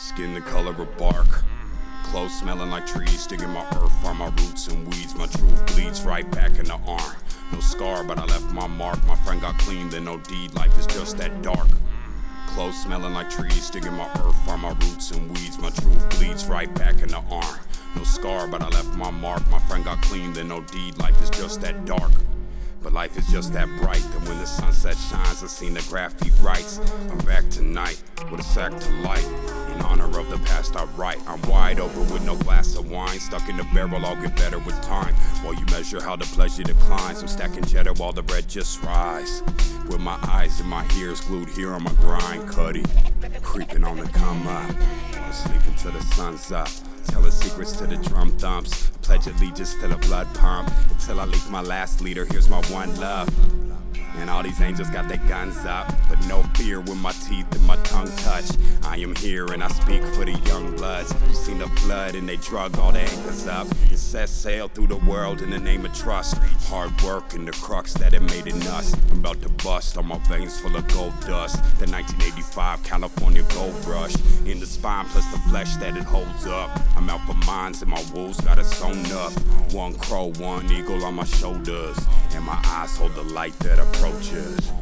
Skin the color of bark, clothes smelling like trees, digging my earth from my roots and weeds. My truth bleeds right back in the arm. No scar, but I left my mark. My friend got clean, then no deed. Life is just that dark. Clothes smelling like trees, digging my earth from my roots and weeds. My truth bleeds right back in the arm. No scar, but I left my mark. My friend got clean, then no deed. Life is just that dark. But life is just that bright, that when the sunset shines, I seen the graffiti writes. I'm back tonight with a sack to light. In honor of the past I write. I'm wide open with no glass of wine. Stuck in the barrel, I'll get better with time. While you measure how the pleasure declines, I'm stacking cheddar while the bread just rise. With my eyes and my ears glued here on my grind, Cuddy. Creeping on the come up, sleeping till the sun's up. Telling secrets to the drum thumps. Pledge allegiance to the blood pump. Until I leak my last leader, here's my one love. And all these angels got their guns up, but no fear when my teeth and my tongue touch. I am here and I speak for the young bloods who seen the flood and they drug all the anchors up and set sail through the world in the name of trust. Hard work and the crux that it made in us. I'm about to bust on my veins full of gold dust. The 1985 California gold rush in the spine plus the flesh that it holds up. I'm out for mines and my wolves got it sewn up. One crow, one eagle on my shoulders, and my eyes hold the light that approaches.